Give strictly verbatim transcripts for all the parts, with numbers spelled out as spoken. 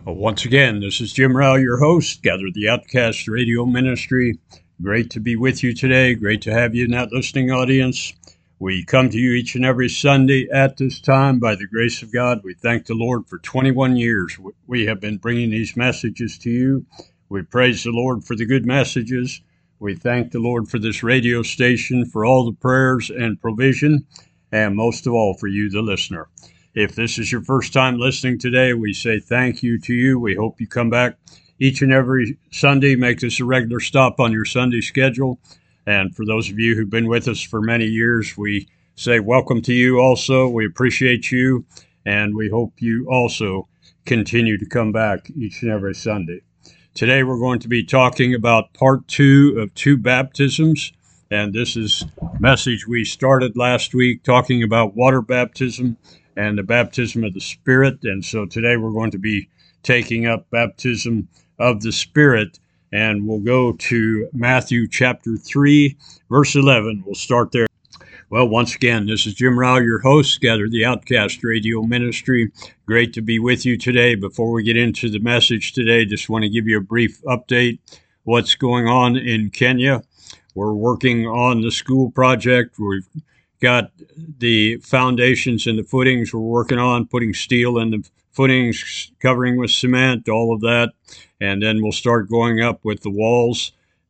Well, once again, this is Jim Rao, your host, Gather the Outcast Radio Ministry. Great to be with you today. Great to have you in that listening audience. We come to you each and every Sunday at this time by the grace of God. We thank the Lord for twenty-one years. We have been bringing these messages to you. We praise the Lord for the good messages. We thank the Lord for this radio station, for all the prayers and provision, and most of all for you, the listener. If this is your first time listening today, we say thank you to you. We hope you come back each and every Sunday. Make this a regular stop on your Sunday schedule. And for those of you who've been with us for many years, we say welcome to you also. We appreciate you, and we hope you also continue to come back each and every Sunday. Today we're going to be talking about part two of two baptisms. And this is a message we started last week talking about water baptism and the baptism of the Spirit. And so today we're going to be taking up baptism of the Spirit, and we'll go to Matthew chapter three, verse eleven. We'll start there. Well, once again, this is Jim Rao, your host, Gather the Outcast Radio Ministry. Great to be with you today. Before we get into the message today, just want to give you a brief update what's going on in Kenya. We're working on the school project. We've got the foundations and the footings we're working on, putting steel in the footings, covering with cement, all of that. And then we'll start going up with the walls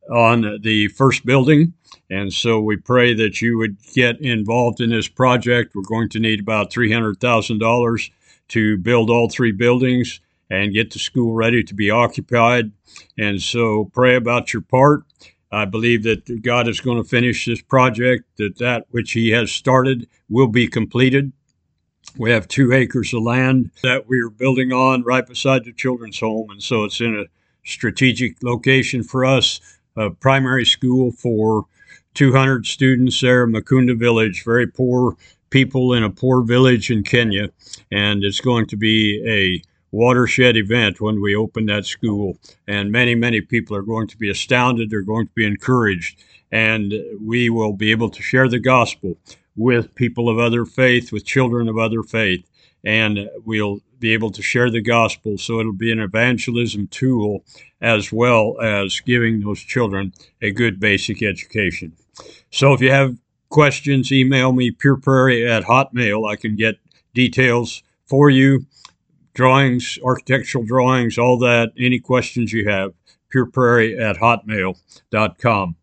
on the first building. And so we pray that you would get involved in this project. We're going to need about three hundred thousand dollars to build all three buildings and get the school ready to be occupied. And so pray about your part. I believe that God is going to finish this project, that that which he has started will be completed. We have two acres of land that we're building on right beside the children's home, and so it's in a strategic location for us, a primary school for two hundred students there in Mukunda Village, very poor people in a poor village in Kenya, and it's going to be a watershed event when we open that school, and many, many people are going to be astounded. They're going to be encouraged, and we will be able to share the gospel with people of other faith, with children of other faith, and we'll be able to share the gospel. So it'll be an evangelism tool as well as giving those children a good basic education. So if you have questions, email me, Pure Prairie at Hotmail. I can get details for you. Drawings, architectural drawings, all that, any questions you have, Pure Prairie at hotmail dot com.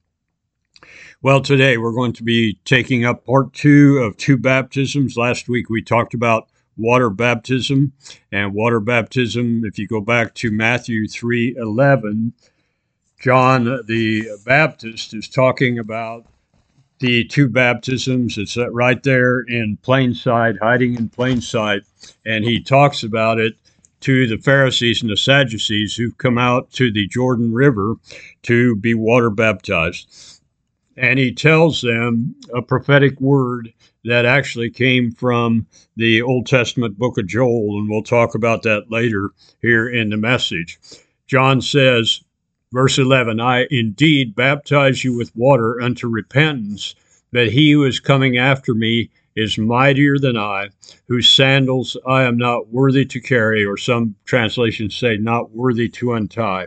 Well, today we're going to be taking up part two of two baptisms. Last week we talked about water baptism, and water baptism, if you go back to Matthew three eleven, John the Baptist is talking about the two baptisms. It's right there in plain sight, hiding in plain sight. And he talks about it to the Pharisees and the Sadducees who've come out to the Jordan River to be water baptized. And he tells them a prophetic word that actually came from the Old Testament book of Joel, and we'll talk about that later here in the message. John says, verse eleven, I indeed baptize you with water unto repentance, but he who is coming after me is mightier than I, whose sandals I am not worthy to carry, or some translations say not worthy to untie.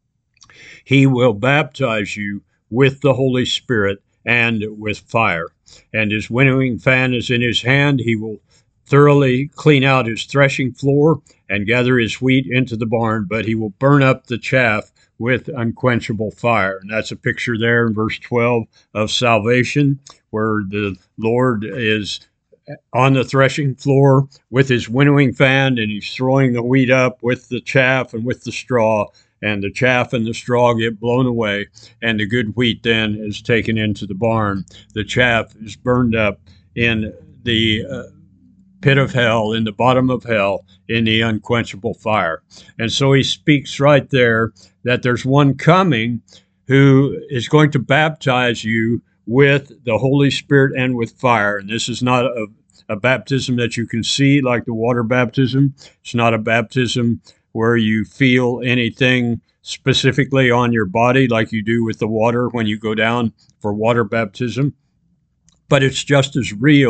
He will baptize you with the Holy Spirit and with fire. And his winnowing fan is in his hand. He will thoroughly clean out his threshing floor and gather his wheat into the barn, but he will burn up the chaff with unquenchable fire. And that's a picture there in verse twelve of salvation, where the Lord is on the threshing floor with his winnowing fan, and he's throwing the wheat up with the chaff and with the straw, and the chaff and the straw get blown away, and the good wheat then is taken into the barn. The chaff is burned up in the uh, pit of hell, in the bottom of hell, in the unquenchable fire. And so he speaks right there that there's one coming who is going to baptize you with the Holy Spirit and with fire. And this is not a, a baptism that you can see like the water baptism. It's not a baptism where you feel anything specifically on your body like you do with the water when you go down for water baptism. But it's just as real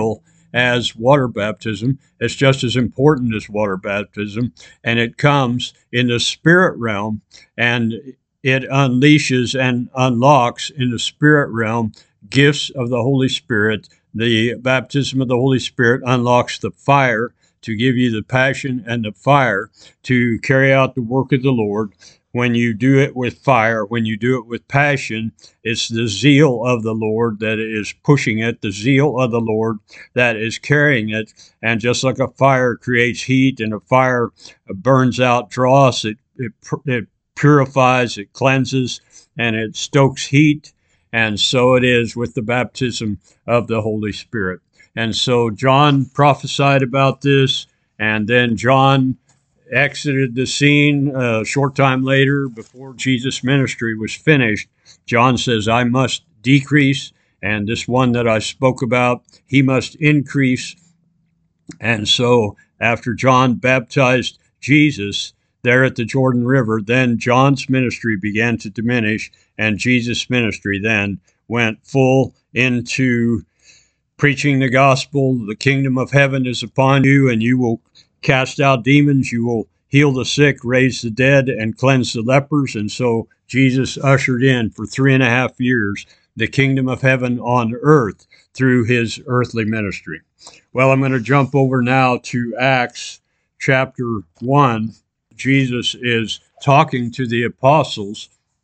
as water baptism. It's just as important as water baptism, and it comes in the spirit realm, and it unleashes and unlocks in the spirit realm gifts of the Holy Spirit. The baptism of the Holy Spirit unlocks the fire to give you the passion and the fire to carry out the work of the Lord. When you do it with fire, when you do it with passion, it's the zeal of the Lord that is pushing it, the zeal of the Lord that is carrying it. And just like a fire creates heat and a fire burns out dross, it, it, it purifies, it cleanses, and it stokes heat. And so it is with the baptism of the Holy Spirit. And so John prophesied about this, and then John exited the scene a short time later before Jesus' ministry was finished. John says, I must decrease, and this one that I spoke about, he must increase. And so after John baptized Jesus there at the Jordan River, then John's ministry began to diminish, and Jesus' ministry then went full into preaching the gospel. The kingdom of heaven is upon you, and you will cast out demons, you will heal the sick, raise the dead, and cleanse the lepers. And so Jesus ushered in for three and a half years the kingdom of heaven on earth through his earthly ministry. Well, I'm going to jump over now to Acts chapter one. Jesus is talking to the apostles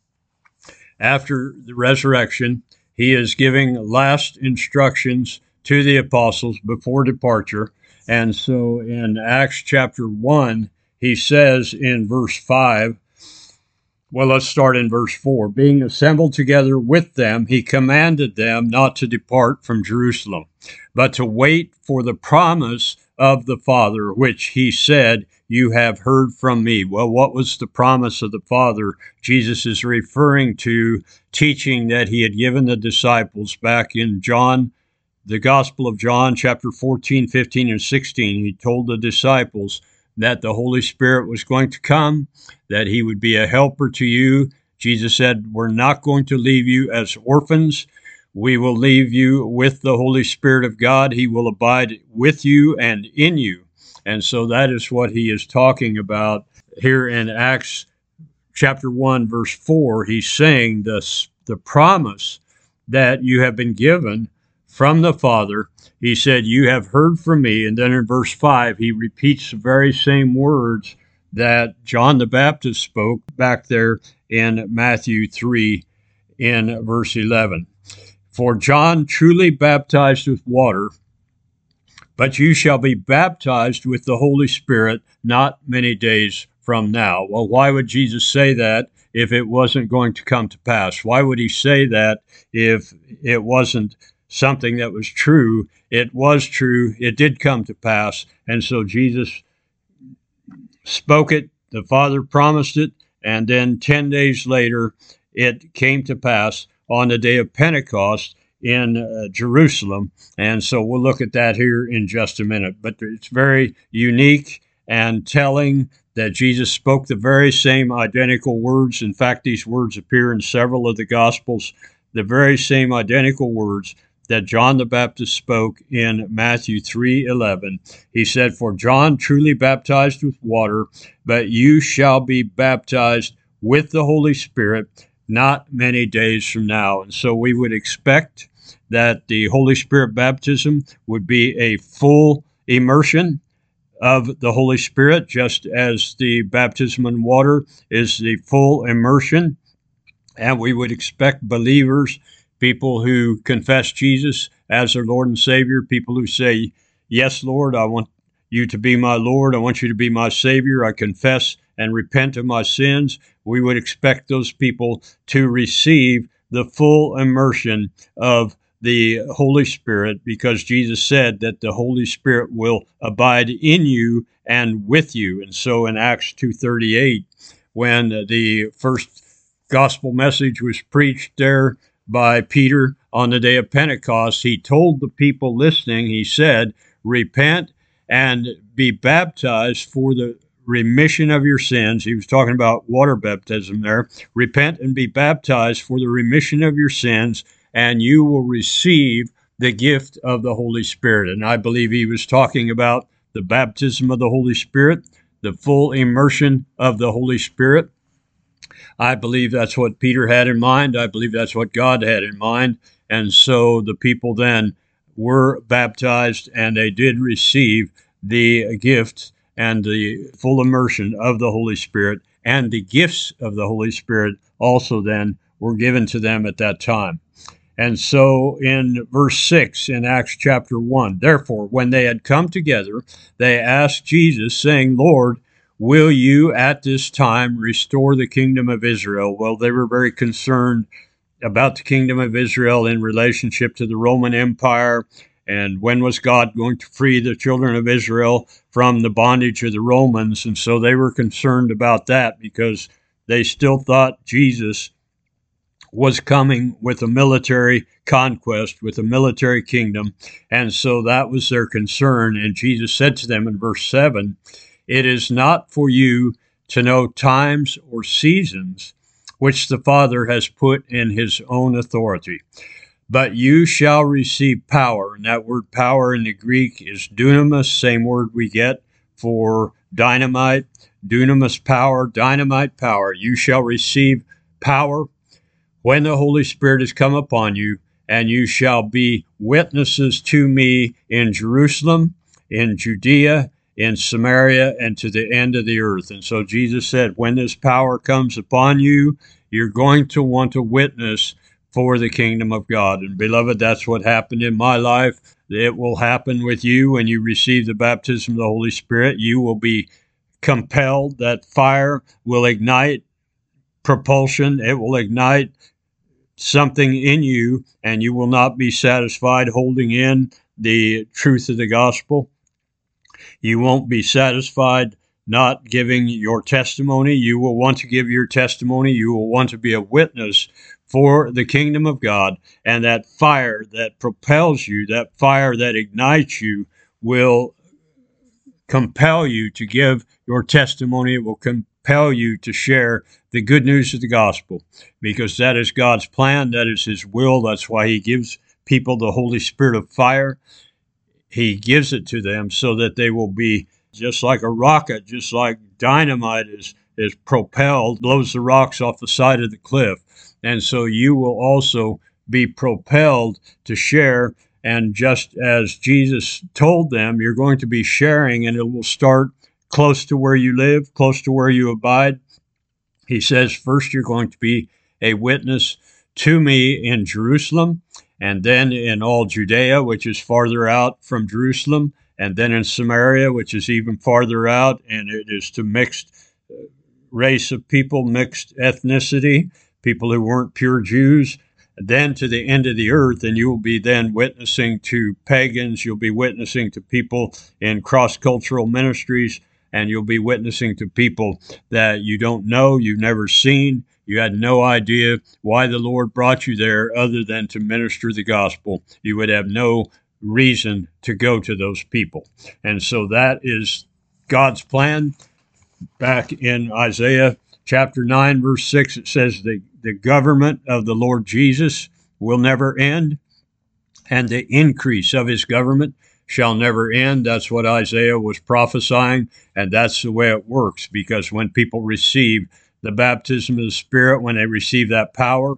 after the resurrection. He is giving last instructions to the apostles before departure. And so in Acts chapter one, he says in verse five, well, let's start in verse four. Being assembled together with them, he commanded them not to depart from Jerusalem, but to wait for the promise of the Father, which he said, you have heard from me. Well, what was the promise of the Father? Jesus is referring to teaching that he had given the disciples back in John, the Gospel of John, chapter fourteen, fifteen, and sixteen. He told the disciples that the Holy Spirit was going to come, that he would be a helper to you. Jesus said, we're not going to leave you as orphans. We will leave you with the Holy Spirit of God. He will abide with you and in you. And so that is what he is talking about here in Acts chapter one, verse four. He's saying this, the promise that you have been given from the Father. He said, you have heard from me. And then in verse five, he repeats the very same words that John the Baptist spoke back there in Matthew three in verse eleven. For John truly baptized with water, but you shall be baptized with the Holy Spirit not many days from now. Well, why would Jesus say that if it wasn't going to come to pass? Why would he say that if it wasn't something that was true? It was true. It did come to pass. And so Jesus spoke it. The Father promised it. And then ten days later, it came to pass on the day of Pentecost in uh, Jerusalem. And so we'll look at that here in just a minute. But it's very unique and telling that Jesus spoke the very same identical words. In fact, these words appear in several of the Gospels, the very same identical words that John the Baptist spoke in Matthew three eleven. He said, for John truly baptized with water, but you shall be baptized with the Holy Spirit not many days from now. And so we would expect that the Holy Spirit baptism would be a full immersion of the Holy Spirit, just as the baptism in water is the full immersion. And we would expect believers, people who confess Jesus as their Lord and Savior, people who say, yes, Lord, I want you to be my Lord. I want you to be my Savior. I confess and repent of my sins. We would expect those people to receive the full immersion of the Holy Spirit, because Jesus said that the Holy Spirit will abide in you and with you. And so in Acts two thirty-eight, when the first gospel message was preached there by Peter on the day of Pentecost, he told the people listening, he said, repent and be baptized for the remission of your sins. He was talking about water baptism there. Repent and be baptized for the remission of your sins, and you will receive the gift of the Holy Spirit. And I believe he was talking about the baptism of the Holy Spirit, the full immersion of the Holy Spirit. I believe that's what Peter had in mind. I believe that's what God had in mind. And so the people then were baptized, and they did receive the gift and the full immersion of the Holy Spirit, and the gifts of the Holy Spirit also then were given to them at that time. And so in verse six in Acts chapter one, therefore, when they had come together, they asked Jesus, saying, Lord, will you at this time restore the kingdom of Israel? Well, they were very concerned about the kingdom of Israel in relationship to the Roman Empire. And when was God going to free the children of Israel from the bondage of the Romans? And so they were concerned about that because they still thought Jesus was coming with a military conquest, with a military kingdom. And so that was their concern. And Jesus said to them in verse seven, it is not for you to know times or seasons which the Father has put in his own authority, but you shall receive power. And that word power in the Greek is dunamis, same word we get for dynamite. Dunamis power, dynamite power. You shall receive power when the Holy Spirit has come upon you, and you shall be witnesses to me in Jerusalem, in Judea, in Samaria, and to the end of the earth. And so Jesus said, when this power comes upon you, you're going to want to witness for the kingdom of God. And beloved, that's what happened in my life. It will happen with you when you receive the baptism of the Holy Spirit. You will be compelled. That fire will ignite propulsion. It will ignite something in you, and you will not be satisfied holding in the truth of the gospel. You won't be satisfied not giving your testimony. You will want to give your testimony. You will want to be a witness for the kingdom of God. And that fire that propels you, that fire that ignites you, will compel you to give your testimony. It will compel you to share the good news of the gospel, because that is God's plan. That is his will. That's why he gives people the Holy Spirit of fire. He gives it to them so that they will be just like a rocket, just like dynamite is, is propelled, blows the rocks off the side of the cliff. And so you will also be propelled to share. And just as Jesus told them, you're going to be sharing, and it will start close to where you live, close to where you abide. He says, first, you're going to be a witness to me in Jerusalem, and then in all Judea, which is farther out from Jerusalem, and then in Samaria, which is even farther out, and it is to mixed race of people, mixed ethnicity, people who weren't pure Jews, then to the end of the earth. And you will be then witnessing to pagans, you'll be witnessing to people in cross-cultural ministries, and you'll be witnessing to people that you don't know, you've never seen, you had no idea why the Lord brought you there other than to minister the gospel. You would have no reason to go to those people. And so that is God's plan. Back in Isaiah chapter nine, verse six, it says the, the government of the Lord Jesus will never end, and the increase of his government shall never end. That's what Isaiah was prophesying, and that's the way it works, because when people receive the baptism of the Spirit, when they receive that power,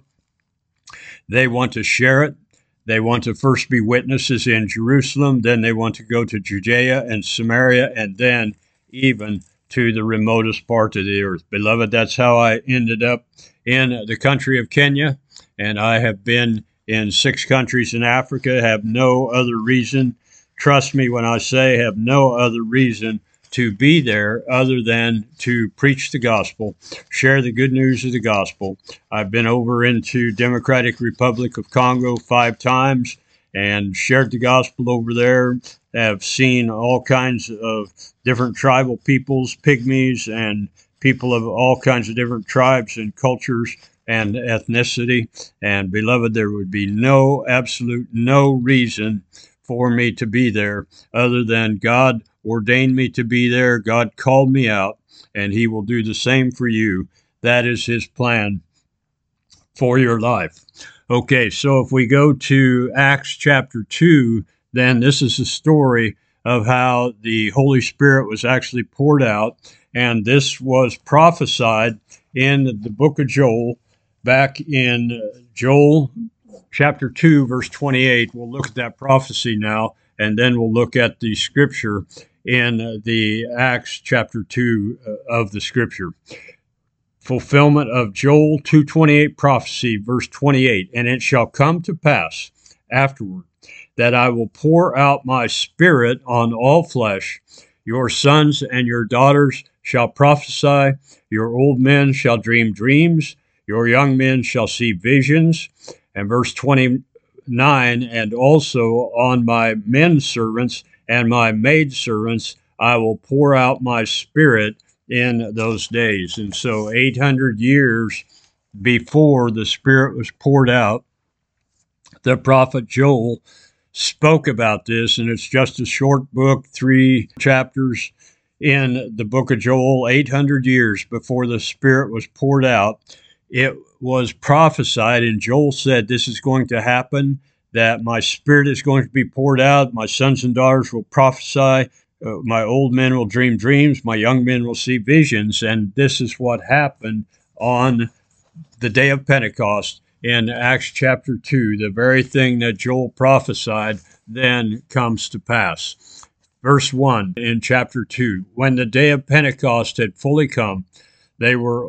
they want to share it. They want to first be witnesses in Jerusalem, then they want to go to Judea and Samaria, and then even to the remotest part of the earth. Beloved, that's how I ended up in the country of Kenya, and I have been in six countries in Africa, have no other reason. Trust me when I say have no other reason to be there other than to preach the gospel, share the good news of the gospel. I've been over into Democratic Republic of Congo five times and shared the gospel over there. Have seen all kinds of different tribal peoples, pygmies, and people of all kinds of different tribes and cultures and ethnicity. And beloved, there would be no, absolute no reason for me to be there other than God ordained me to be there. God called me out, and he will do the same for you. That is his plan for your life. Okay, so if we go to Acts chapter two, then this is the story of how the Holy Spirit was actually poured out, and this was prophesied in the book of Joel, back in Joel chapter two, verse twenty-eight. We'll look at that prophecy now, and then we'll look at the scripture in the Acts chapter two of the scripture. Fulfillment of Joel two twenty-eight prophecy, verse twenty-eight. And it shall come to pass afterward that I will pour out my spirit on all flesh. Your sons and your daughters shall prophesy. Your old men shall dream dreams. Your young men shall see visions. And verse twenty-nine, and also on my men servants and my maid servants I will pour out my spirit in those days. And so eight hundred years before the Spirit was poured out, the prophet Joel spoke about this, and it's just a short book, three chapters in the book of Joel. Eight hundred years before the Spirit was poured out, it was prophesied, and Joel said, this is going to happen, that my Spirit is going to be poured out, my sons and daughters will prophesy, Uh, my old men will dream dreams, my young men will see visions. And this is what happened on the day of Pentecost in Acts chapter two. The very thing that Joel prophesied then comes to pass. Verse one in chapter two, when the day of Pentecost had fully come, they were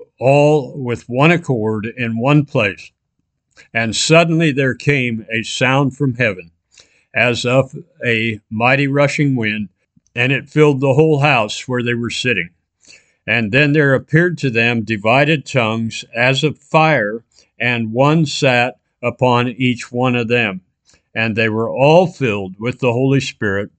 all with one accord in one place. And suddenly there came a sound from heaven, as of a mighty rushing wind, and it filled the whole house where they were sitting. And then there appeared to them divided tongues as of fire, and one sat upon each one of them. And they were all filled with the Holy Spirit,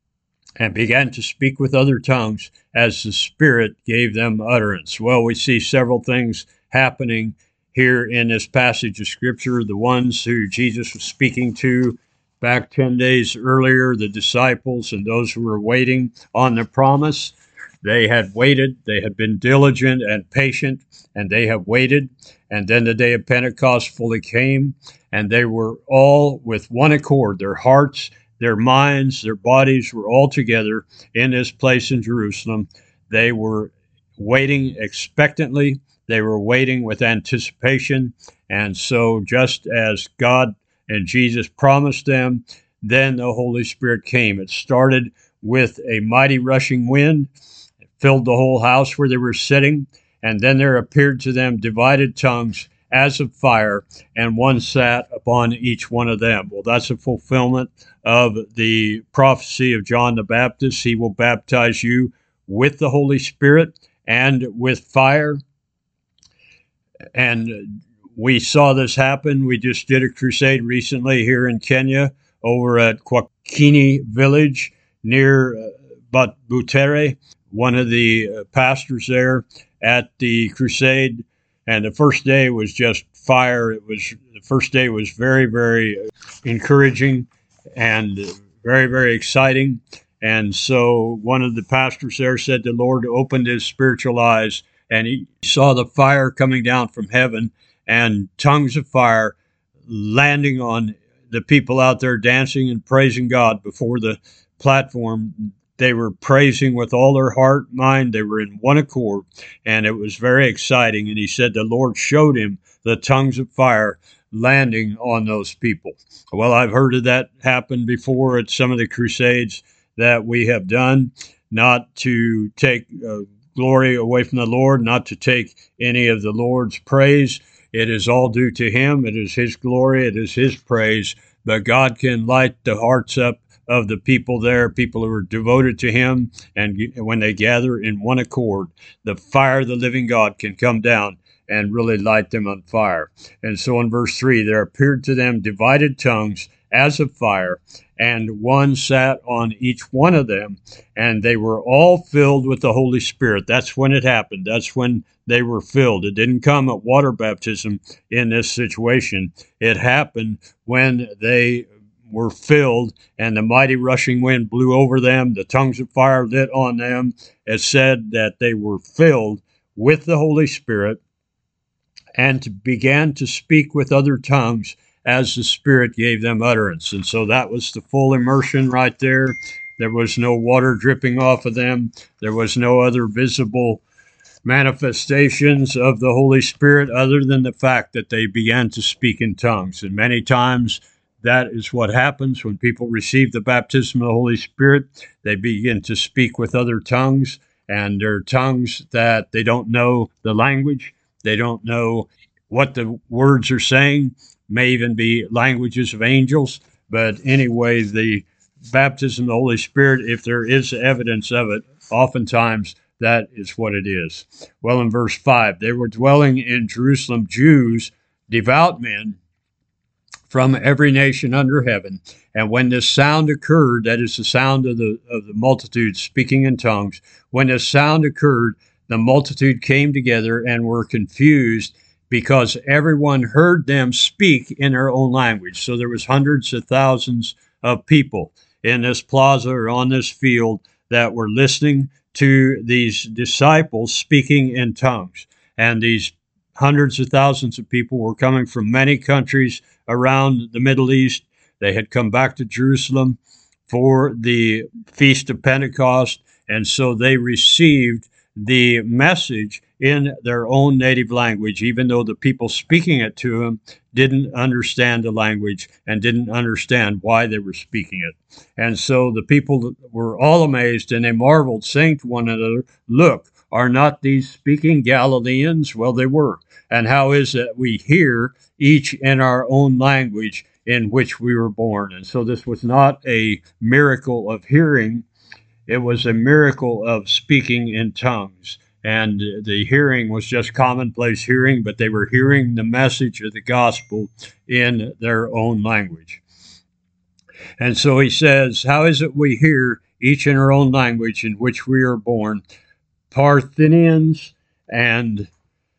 and began to speak with other tongues as the Spirit gave them utterance. Well, we see several things happening here in this passage of Scripture. The ones who Jesus was speaking to back ten days earlier, the disciples and those who were waiting on the promise, they had waited, they had been diligent and patient, and they have waited. And then the day of Pentecost fully came, and they were all with one accord. Their hearts, their minds, their bodies were all together in this place in Jerusalem. They were waiting expectantly. They were waiting with anticipation. And so just as God and Jesus promised them, then the Holy Spirit came. It started with a mighty rushing wind. It filled the whole house where they were sitting. And then there appeared to them divided tongues as of fire, and one sat upon each one of them. Well, that's a fulfillment of the prophecy of John the Baptist. He will baptize you with the Holy Spirit and with fire. And we saw this happen. We just did a crusade recently here in Kenya over at Kwakini village near uh, Butere, one of the uh, pastors there at the crusade. And the first day was just fire. It was the first day was very, very encouraging and very, very exciting. And so one of the pastors there said the Lord opened his spiritual eyes, and he saw the fire coming down from heaven and tongues of fire landing on the people out there dancing and praising God before the platform. They were praising with all their heart, mind. They were in one accord, and it was very exciting. And he said the Lord showed him the tongues of fire landing on those people. Well, I've heard of that happen before at some of the crusades that we have done, not to take uh, glory away from the Lord, not to take any of the Lord's praise. It is all due to him. It is his glory. It is his praise. But God can light the hearts up of the people there, people who are devoted to him. And when they gather in one accord, the fire of the living God can come down and really light them on fire. And so in verse three, there appeared to them divided tongues as of fire, and one sat on each one of them, and they were all filled with the Holy Spirit. That's when it happened. That's when they were filled. It didn't come at water baptism in this situation. It happened when they were filled, and the mighty rushing wind blew over them. The tongues of fire lit on them. It said that they were filled with the Holy Spirit, and to began to speak with other tongues as the Spirit gave them utterance. And so that was the full immersion right there. There was no water dripping off of them. There was no other visible manifestations of the Holy Spirit other than the fact that they began to speak in tongues. And many times that is what happens when people receive the baptism of the Holy Spirit. They begin to speak with other tongues, and they're tongues that they don't know the language. They don't know what the words are saying, may even be languages of angels. But anyway, the baptism of the Holy Spirit, if there is evidence of it, oftentimes that is what it is. Well, in verse five, they were dwelling in Jerusalem Jews, devout men from every nation under heaven. And when this sound occurred, that is the sound of the of the multitude speaking in tongues, when this sound occurred, the multitude came together and were confused because everyone heard them speak in their own language. So there was hundreds of thousands of people in this plaza or on this field that were listening to these disciples speaking in tongues. And these hundreds of thousands of people were coming from many countries around the Middle East. They had come back to Jerusalem for the Feast of Pentecost, and so they received the message in their own native language, even though the people speaking it to them didn't understand the language and didn't understand why they were speaking it. And so the people were all amazed, and they marveled, saying to one another, "Look, are not these speaking Galileans?" Well, they were. "And how is it we hear each in our own language in which we were born?" And so this was not a miracle of hearing. It was a miracle of speaking in tongues. And the hearing was just commonplace hearing, but they were hearing the message of the gospel in their own language. And so he says, how is it we hear each in our own language in which we are born? Parthians and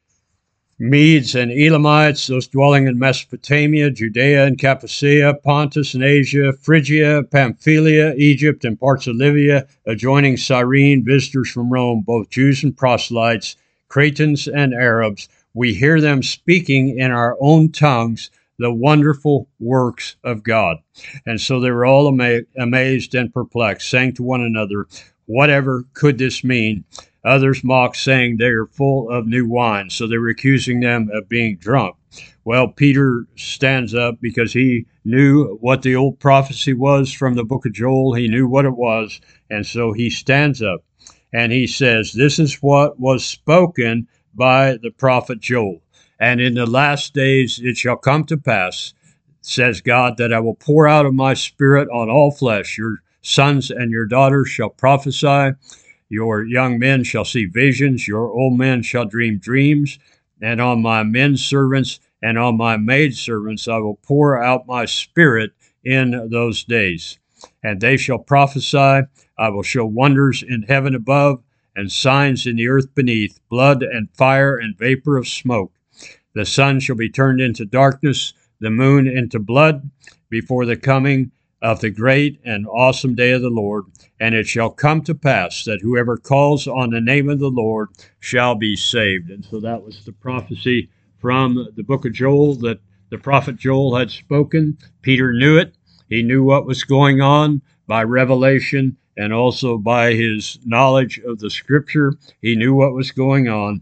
Medes and Elamites, those dwelling in Mesopotamia, Judea and Cappadocia, Pontus and Asia, Phrygia, Pamphylia, Egypt, and parts of Libya, adjoining Cyrene, visitors from Rome, both Jews and proselytes, Cretans and Arabs. We hear them speaking in our own tongues the wonderful works of God. And so they were all ama- amazed and perplexed, saying to one another, whatever could this mean? Others mocked, saying they are full of new wine. So they were accusing them of being drunk. Well, Peter stands up because he knew what the old prophecy was from the book of Joel. He knew what it was. And so he stands up and he says, this is what was spoken by the prophet Joel. And in the last days it shall come to pass, says God, that I will pour out of my spirit on all flesh. Your sons and your daughters shall prophesy. Your young men shall see visions, your old men shall dream dreams, and on my men servants and on my maid servants I will pour out my spirit in those days. And they shall prophesy. I will show wonders in heaven above and signs in the earth beneath, blood and fire and vapor of smoke. The sun shall be turned into darkness, the moon into blood, before the coming of the great and awesome day of the Lord. And it shall come to pass that whoever calls on the name of the Lord shall be saved. And so that was the prophecy from the book of Joel that the prophet Joel had spoken. Peter knew it. He knew what was going on by revelation and also by his knowledge of the scripture. He knew what was going on.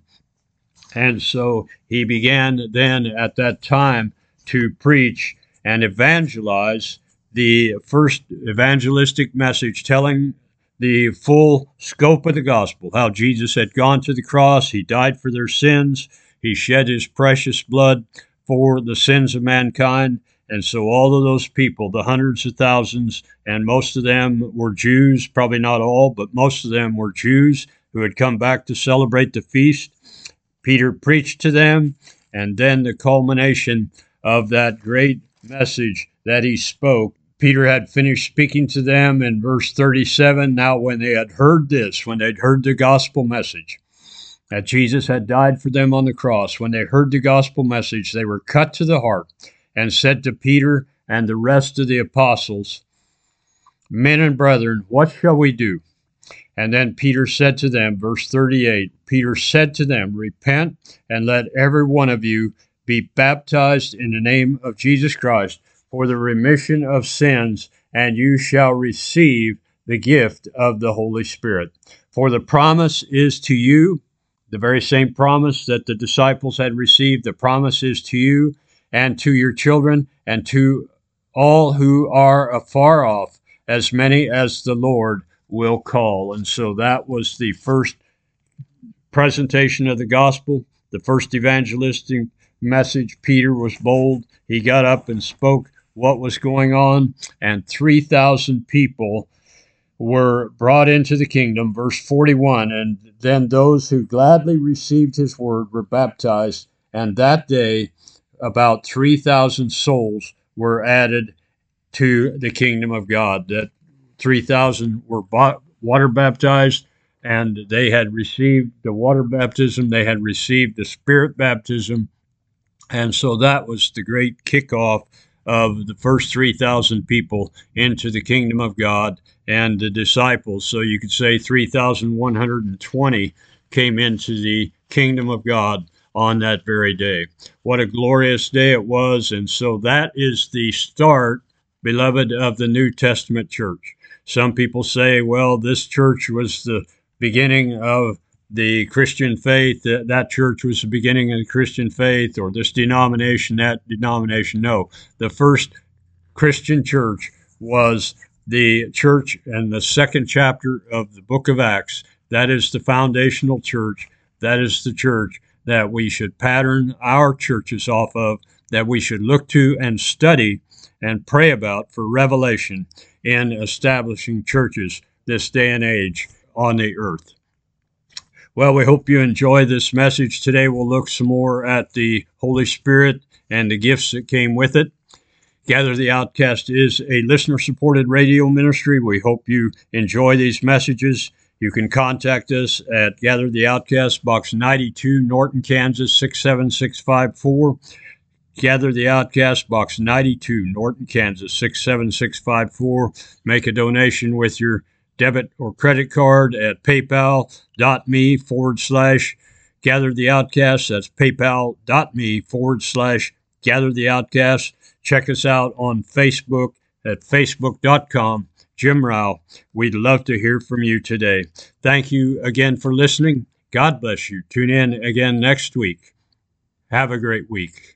And so he began then at that time to preach and evangelize the first evangelistic message, telling the full scope of the gospel, how Jesus had gone to the cross, he died for their sins, he shed his precious blood for the sins of mankind. And so all of those people, the hundreds of thousands, and most of them were Jews, probably not all, but most of them were Jews who had come back to celebrate the feast. Peter preached to them, and then the culmination of that great message that he spoke, Peter had finished speaking to them in verse thirty-seven. Now, when they had heard this, when they'd heard the gospel message, that Jesus had died for them on the cross, when they heard the gospel message, they were cut to the heart and said to Peter and the rest of the apostles, men and brethren, what shall we do? And then Peter said to them, verse thirty-eight, Peter said to them, repent and let every one of you be baptized in the name of Jesus Christ for the remission of sins, and you shall receive the gift of the Holy Spirit. For the promise is to you, the very same promise that the disciples had received. The promise is to you and to your children and to all who are afar off, as many as the Lord will call. And so that was the first presentation of the gospel, the first evangelistic message. Peter was bold. He got up and spoke what was going on, and three thousand people were brought into the kingdom. Verse forty-one, and then those who gladly received his word were baptized, and that day about three thousand souls were added to the kingdom of God. That three thousand were water baptized, and they had received the water baptism. They had received the Spirit baptism. And so that was the great kickoff of the first three thousand people into the kingdom of God and the disciples. So you could say three thousand one hundred twenty came into the kingdom of God on that very day. What a glorious day it was. And so that is the start, beloved, of the New Testament church. Some people say, well, this church was the beginning of the Christian faith, that, that church was the beginning of the Christian faith, or this denomination, that denomination. No, the first Christian church was the church in the second chapter of the book of Acts. That is the foundational church. That is the church that we should pattern our churches off of, that we should look to and study and pray about for revelation in establishing churches this day and age on the earth. Well, we hope you enjoy this message. Today we'll look some more at the Holy Spirit and the gifts that came with it. Gather the Outcast is a listener-supported radio ministry. We hope you enjoy these messages. You can contact us at Gather the Outcast, Box ninety-two, Norton, Kansas, six seven six five four. Gather the Outcast, Box ninety-two, Norton, Kansas, six seven six five four. Make a donation with your debit or credit card at paypal.me forward slash gather the outcast. That's paypal.me forward slash gather the outcast. Check us out on Facebook at facebook.com. Jim Rao. We'd love to hear from you today. Thank you again for listening. God bless you. Tune in again next week. Have a great week.